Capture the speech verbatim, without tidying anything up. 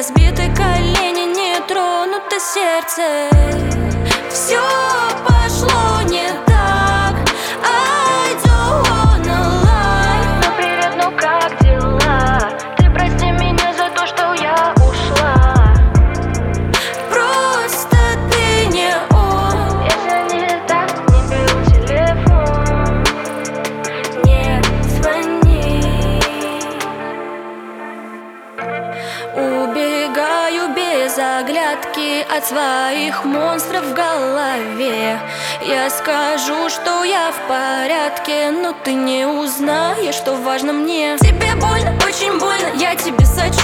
разбиты колени, не тронуто сердце. Все пошло не так, I don't wanna lie. Ну привет, ну как дела? Ты прости меня за то, что я ушла. Просто ты не он. Если не так, не беру телефон. Не звони. Убегаю без оглядки от своих монстров в голове. Я скажу, что я в порядке, но ты не узнаешь, что важно мне. Тебе больно, очень больно, я тебе сочувствую.